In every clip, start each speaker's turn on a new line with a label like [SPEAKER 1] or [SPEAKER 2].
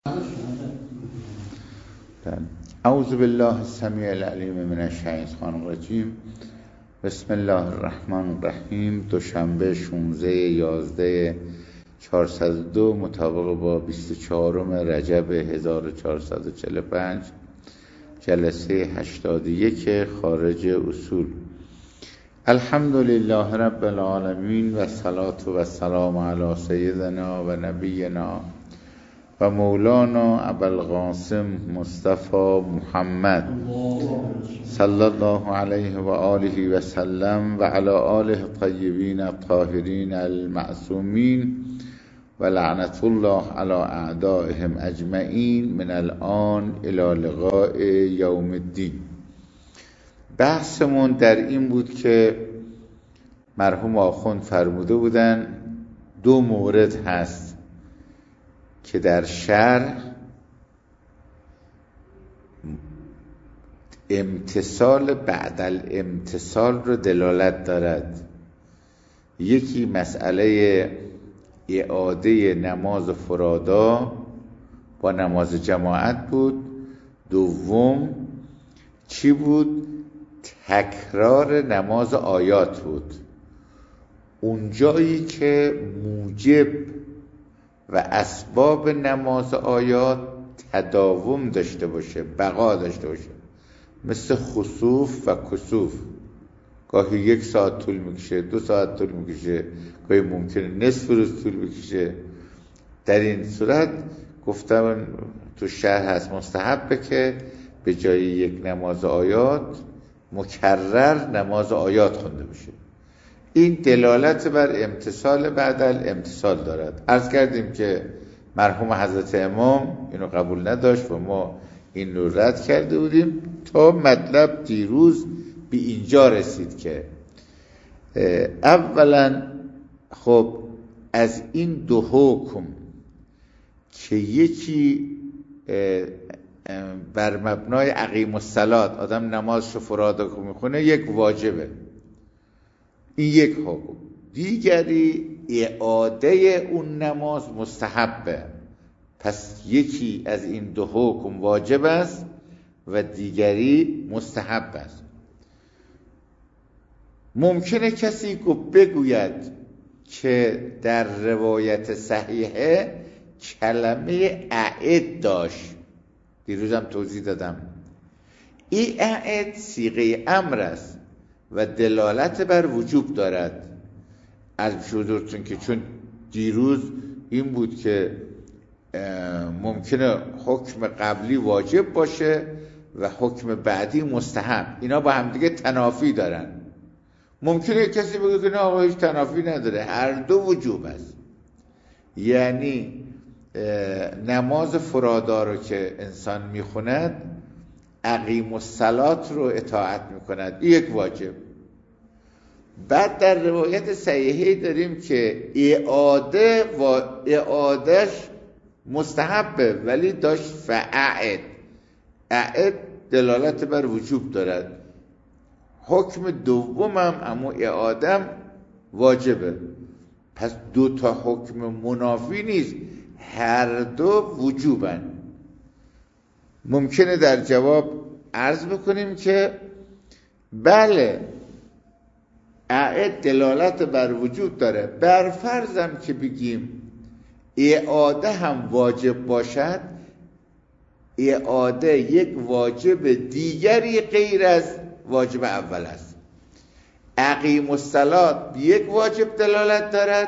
[SPEAKER 1] اعوذ بالله السمیع العلیم من الشیطان الرجیم. بسم الله الرحمن الرحیم. دوشنبه 16/11/402 مطابق با 24 رجب 1445 جلسه 81 خارج اصول. الحمدلله رب العالمین و الصلاة و السلام علی سیدنا و نبینا و مولانا ابوالقاسم مصطفی محمد صلی الله علیه و آله و سلم و علی آله الطیبین الطاهرین المعصومین و لعنت الله علی اعدائهم اجمعین من الان الی لقاء یوم الدین. بحثمون در این بود که مرحوم آخوند فرموده بودن دو مورد هست که در شرع امتصال بعد الامتصال رو دلالت دارد. یکی مسئله اعاده نماز فرادا با نماز جماعت بود. دوم چی بود؟ تکرار نماز آیات بود. اونجایی که موجب و اسباب نماز آیات تداوم داشته باشه، بقا داشته باشه، مثل خسوف و کسوف، گاهی 1 ساعت طول میکشه، 2 ساعت طول میکشه، گاهی ممکنه نصف روز طول میکشه. در این صورت گفتم تو شرح هست مستحبه که به جای یک نماز آیات مکرر نماز آیات خونده بشه. این دلالت بر امتصال بعد الامتصال دارد. عرض کردیم که مرحوم حضرت امام اینو قبول نداشت و ما این رو رد کرده بودیم تا مطلب دیروز به اینجا رسید که اولا خب از این دو حکم که یکی بر مبنای اقیم الصلات آدم نمازشو فرادا میخونه یک واجبه، این یک حکم. دیگری اعاده اون نماز مستحبه. پس یکی از این دو حکم واجب است و دیگری مستحب است. ممکنه کسی بگوید که در روایت صحیحه کلمه اعد داشت، دیروزم توضیح دادم. این اعد صیغه امر است و دلالت بر وجوب دارد. از شدورتون که چون دیروز این بود که ممکنه حکم قبلی واجب باشه و حکم بعدی مستحب، اینا با هم دیگه تنافی دارن. ممکنه کسی بگه که نه آقا هیچ تنافی نداره، هر دو وجوب است. یعنی نماز فرادا رو که انسان میخوند اقیم الصلات رو اطاعت میکند، یک واجب. بعد در روایت صحیحه داریم که اعاده و اعادش مستحبه ولی داشت فاعد. اعد دلالت بر وجوب دارد. حکم دومم اما اعادم واجبه. پس دو تا حکم منافی نیست، هر دو وجوبن. ممکنه در جواب عرض بکنیم که بله اعد دلالت بر وجود داره. بر فرضم که بگیم اعاده هم واجب باشد، اعاده یک واجب دیگری غیر از واجب اول است. اقیم الصلات یک واجب دلالت دارد،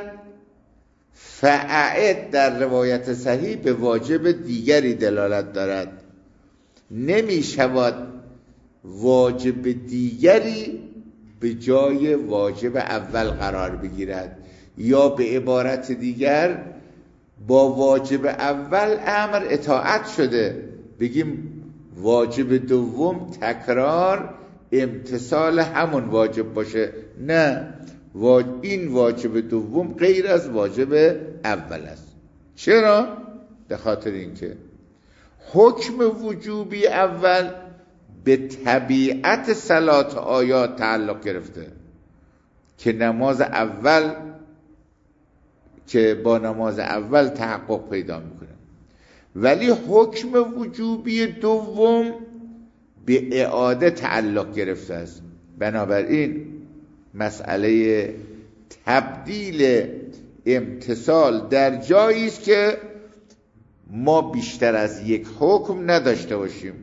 [SPEAKER 1] فاعد در روایت صحیح به واجب دیگری دلالت دارد. نمی شود واجب دیگری به جای واجب اول قرار بگیرد، یا به عبارت دیگر با واجب اول امر اطاعت شده بگیم واجب دوم تکرار امتصال همون واجب باشه. نه، این واجب دوم غیر از واجب اول است. چرا؟ به خاطر اینکه حکم وجوبی اول به طبیعت صلات آیات تعلق گرفته که نماز اول که با نماز اول تحقق پیدا میکنه. ولی حکم وجوبی دوم به اعاده تعلق گرفته است. بنابراین مسئله تبدیل امتثال در جایی است که ما بیشتر از یک حکم نداشته باشیم،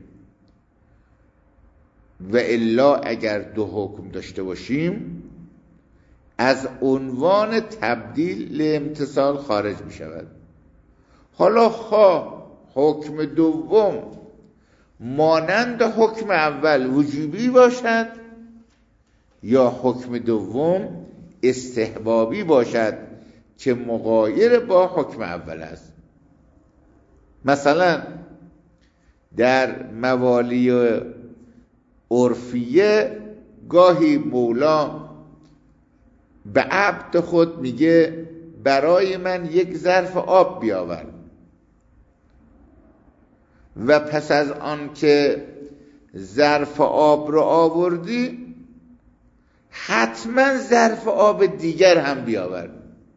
[SPEAKER 1] و الا اگر دو حکم داشته باشیم از عنوان تبدیل امتثال خارج می شود. حالا خواه حکم دوم مانند حکم اول وجوبی باشد یا حکم دوم استحبابی باشد که مغایر با حکم اول است. مثلا در موالی عرفیه گاهی مولا به عبد خود میگه برای من یک ظرف آب بیاور، و پس از آن که ظرف آب رو آوردی حتما ظرف آب دیگر هم بیاور.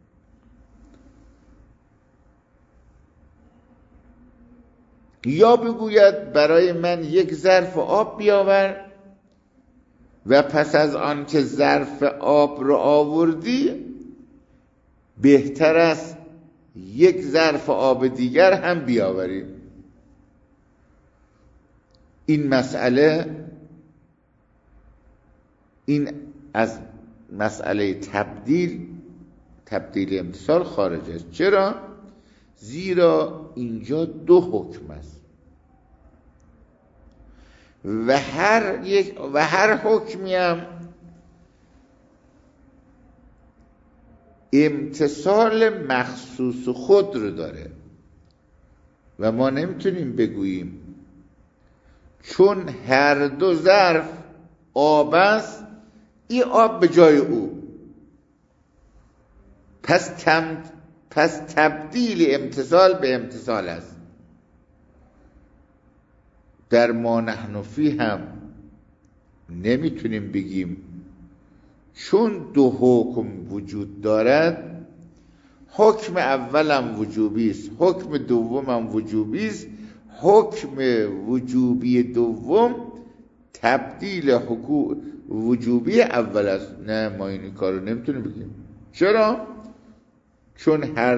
[SPEAKER 1] یا بگوید برای من یک ظرف آب بیاور و پس از آن که ظرف آب رو آوردی بهتر است یک ظرف آب دیگر هم بیاوری. این مسئله این از مسئله تبدیل امتثال خارج است. چرا؟ زیرا اینجا دو حکم است و هر حکمی هم امتثال مخصوص خود رو داره و ما نمیتونیم بگوییم چون هر دو ظرف آب است این آب به جای او، پس تبدیل امتثال به امتثال است. در ما نحن فی هم نمیتونیم بگیم چون دو حکم وجود دارد حکم اولم وجوبی است حکم دومم وجوبی است، حکم وجوبی دوم تبدیل حکم وجوبی اول است. نه، ما این کارو نمیتونیم بگیم. چرا؟ چون هر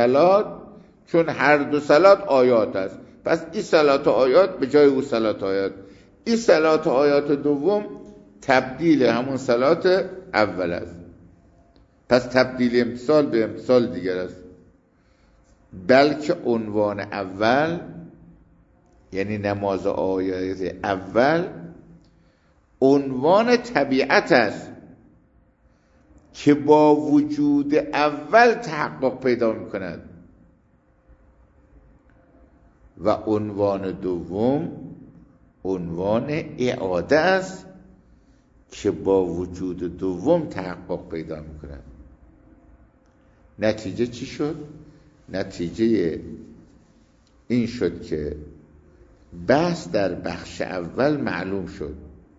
[SPEAKER 1] دو صلات آیات است، پس این صلات آیات به جای او صلات آیات، این صلات آیات دوم تبدیل همون صلات اول است، پس تبدیل امتثال به امتثال دیگر است. بلکه عنوان اول یعنی نماز آیات اول عنوان طبیعت است که با وجود اول تحقق پیدا می کند و عنوان دوم عنوان اعاده است که با وجود دوم تحقق پیدا می کند. نتیجه چی شد؟ نتیجه این شد که بحث در بخش اول معلوم شد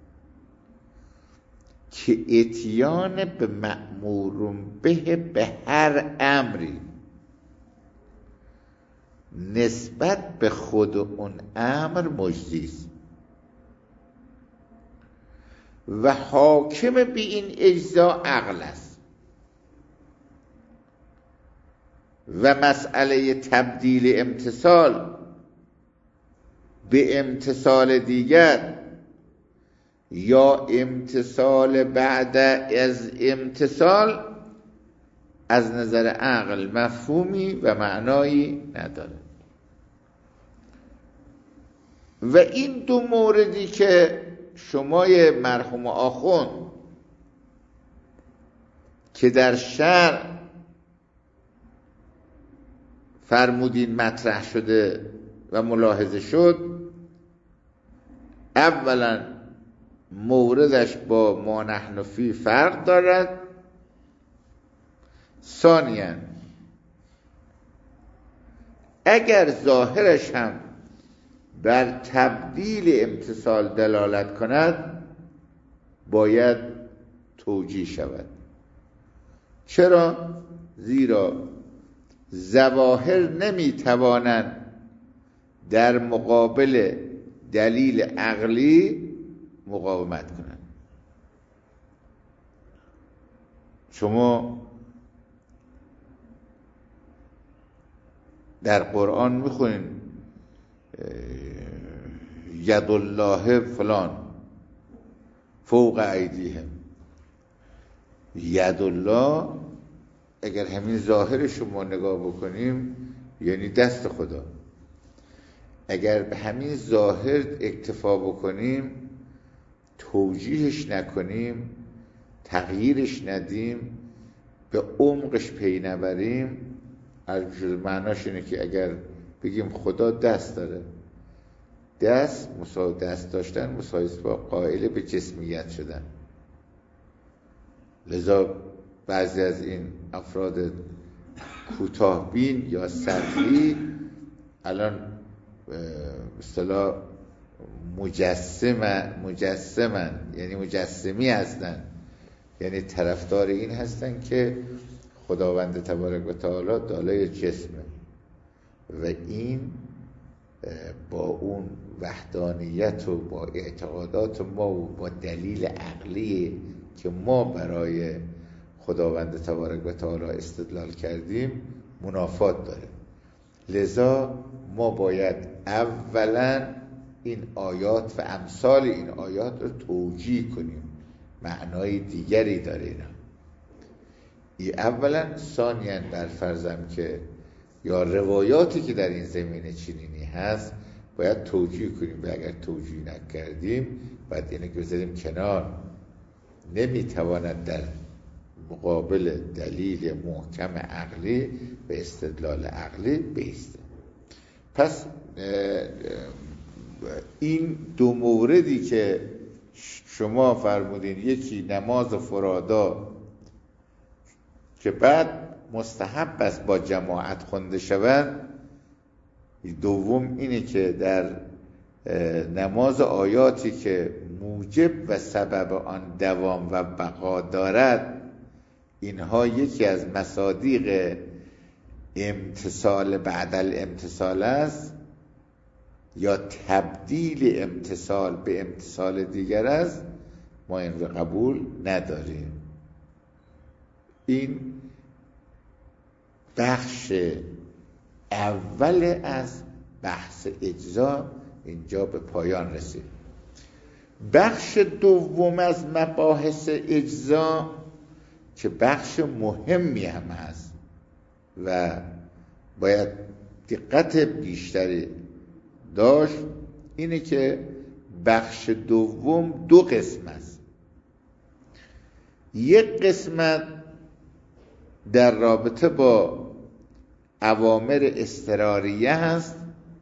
[SPEAKER 1] که اتیان به مأمور به هر امری نسبت به خود اون امر مجزی است و حاکم به این اجزا عقل است و مسئله تبدیل امتثال به امتثال دیگر یا امتثال بعد از امتثال از نظر عقل مفهومی و معنایی نداره. و این دو موردی که شمای مرحوم آخوند که در شرع فرمودین مطرح شده و ملاحظه شد، اولا موردش با ما نحن فی فرق دارد، ثانیاً اگر ظاهرش هم بر تبدیل امتثال دلالت کند باید توجیه شود. چرا؟ زیرا ظواهر نمیتوانند در مقابل دلیل عقلی مقاومت کنن. شما در قرآن میخونین ید الله فلان فوق ایدیهم. ید الله اگر همین ظاهرش رو ما نگاه بکنیم یعنی دست خدا. اگر به همین ظاهر اکتفا بکنیم، توجیهش نکنیم، تغییرش ندیم، به عمقش پی نبریم، معناش اینه که اگر بگیم خدا دست داره، دست داشتن مساوی با قائل به جسمیت شدن. لذا بعضی از این افراد کوتاه بین یا سطحی الان اصطلاح مجسمن، یعنی مجسمی هستن، یعنی طرفدار این هستن که خداوند تبارک و تعالی دارای جسمه و این با اون وحدانیت و با اعتقادات ما و با دلیل عقلی که ما برای خداوند تبارک و تعالی استدلال کردیم منافات داره. لذا ما باید اولا این آیات و امثال این آیات رو توجیه کنیم، معنای دیگری داره اینا. اولا. ثانیاً بر فرضم که یا روایاتی که در این زمینه چنینی هست باید توجیه کنیم و اگر توجیه نکردیم باید اینو بذاریم کنار. نمیتواند در مقابل دلیل محکم عقلی به استدلال عقلی بایسته. پس این دو موردی که شما فرمودین، یکی نماز فرادا که بعد مستحب است با جماعت خونده شود، دوم اینه که در نماز آیاتی که موجب و سبب آن دوام و بقا دارد، اینها یکی از مصادیق امتصال بعد الامتصال است یا تبدیل امتصال به امتصال دیگر است، ما این رو قبول نداریم. این بخش اول از بحث اجزا اینجا به پایان رسید. بخش دوم از مباحث اجزا که بخش مهمی هم هست و باید دقت بیشتری داشت، اینه که بخش دوم دو قسم است. یک قسمت در رابطه با اوامر اضطراریه هست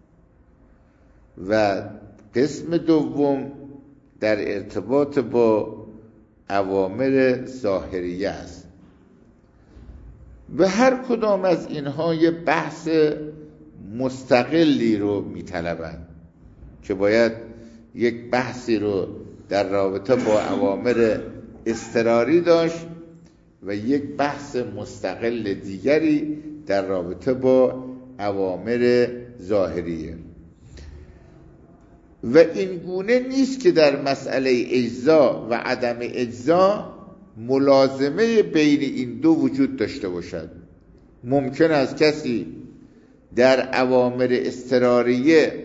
[SPEAKER 1] و قسم دوم در ارتباط با اوامر ظاهریه است. و هر کدام از اینها یه بحث مستقلی رو میطلبند که باید یک بحثی رو در رابطه با اوامر اضطراری داشت و یک بحث مستقل دیگری در رابطه با اوامر ظاهریه. و این گونه نیست که در مسئله اجزا و عدم اجزا ملازمه بین این دو وجود داشته باشد. ممکن است کسی در اوامر اضطراریه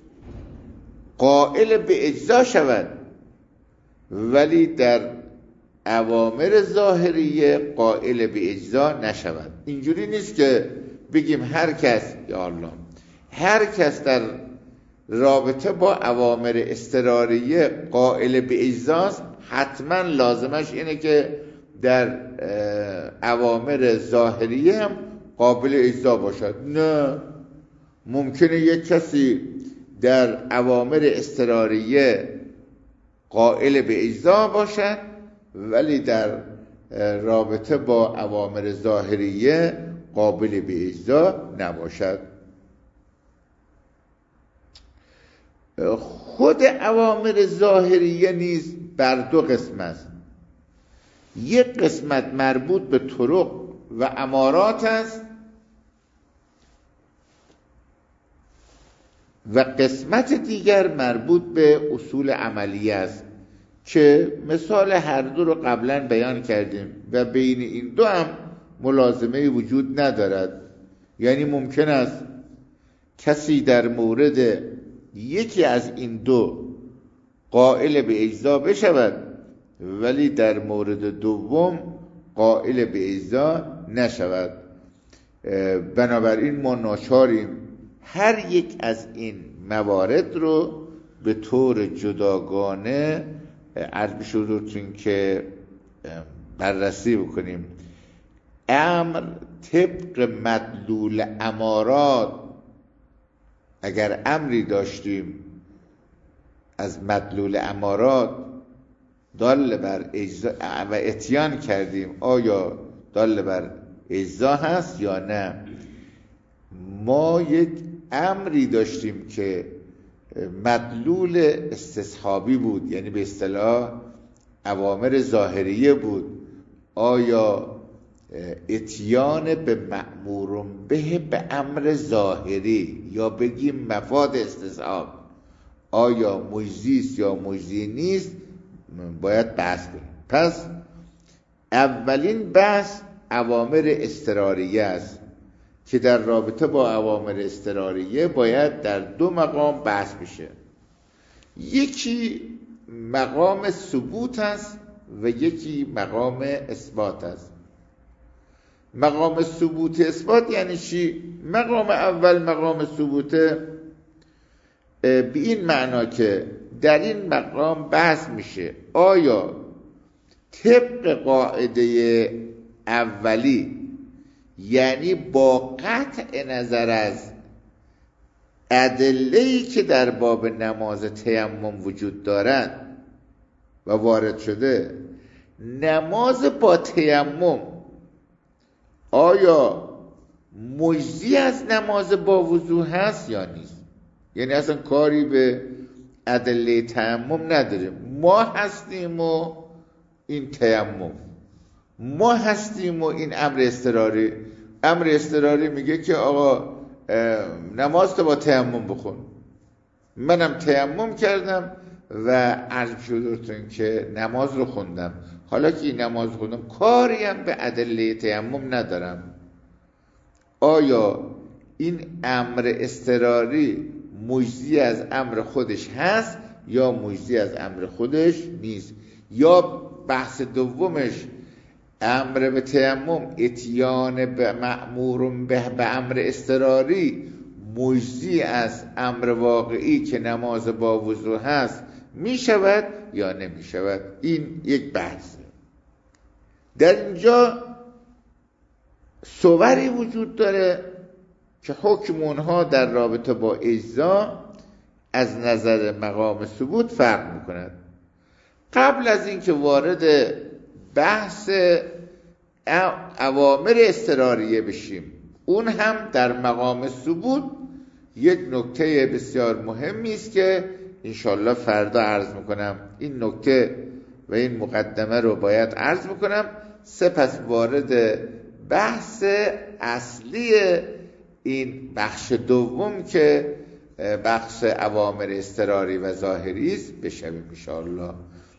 [SPEAKER 1] قائل به اجزا شود ولی در اوامر ظاهریه قائل به اجزا نشود. اینجوری نیست که بگیم هر کس یا الله هر کس در رابطه با اوامر اضطراریه قائل به اجزاست حتما لازمش اینه که در اوامر ظاهریه هم قابل اجزا باشد. نه، ممکنه یک کسی در اوامر اضطراریه قائل به اجزا باشد ولی در رابطه با اوامر ظاهریه قابل به اجزا نباشد. خود اوامر ظاهریه نیز بر دو قسم است. یک قسمت مربوط به طرق و امارات است و قسمت دیگر مربوط به اصول عملی است که مثال هر دو رو قبلا بیان کردیم و بین این دو هم ملازمه وجود ندارد. یعنی ممکن است کسی در مورد یکی از این دو قائل به اجزا بشود ولی در مورد دوم قائل به اجزا نشود. بنابراین ما ناچاریم هر یک از این موارد رو به طور جداگانه عرض شدتون که بررسی بکنیم. امر طبق مدلول امارات، اگر امری داشتیم از مدلول امارات دال بر اجزا و اتیان کردیم، آیا دال بر اجزا هست یا نه؟ ما یک امری داشتیم که مدلول استصحابی بود، یعنی به اصطلاح اوامر ظاهریه بود. آیا اتیان به مأمور به امر ظاهری یا بگیم مفاد استصحاب آیا مجزی است یا مجزی نیست باید بحث کنیم. پس اولین بحث اوامر اضطراریه است که در رابطه با اوامر اضطراریه باید در دو مقام بحث بشه. یکی مقام ثبوت است و یکی مقام اثبات است. مقام ثبوت اثبات یعنی چی؟ مقام اول مقام ثبوته به این معنا که در این مقام بحث میشه آیا طبق قاعده اولی، یعنی با قطع نظر از ادله‌ای که در باب نماز تیمم وجود دارد و وارد شده، نماز با تیمم آیا مجزی از نماز با وضو هست یا نیست؟ یعنی اصلا کاری به ادله تیمم نداریم، ما هستیم و این تیمم، ما هستیم و این امر اضطراری. امر اضطراری میگه که آقا نماز تو با تیمم بخون. منم تیمم کردم و عرض شدتون که نماز رو خوندم. حالا که این نماز خوندم کاری هم به ادله تیمم ندارم. آیا این امر اضطراری مجزی از امر خودش هست یا مجزی از امر خودش نیست؟ یا بحث دومش امر به تیمم اتیان به مأمور به امر اضطراری مجزی از امر واقعی که نماز با وضو هست می شود یا نمی شود؟ این یک بحثه. در اینجا صوری وجود داره که حکم اونها در رابطه با اجزا از نظر مقام ثبوت فرق میکند. قبل از اینکه وارد بحث اوامر اضطراریه بشیم، اون هم در مقام ثبوت یک نکته بسیار مهمی است که انشالله فردا عرض میکنم. این نکته و این مقدمه رو باید عرض میکنم، سپس وارد بحث اصلی این بخش دوم که بخش اوامر اضطراری و ظاهری است بشویم انشالله.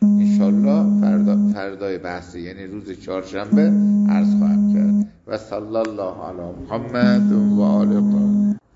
[SPEAKER 1] فردای بحث یعنی روز چهارشنبه عرض خواهم کرد. و صلی الله علی محمد و آل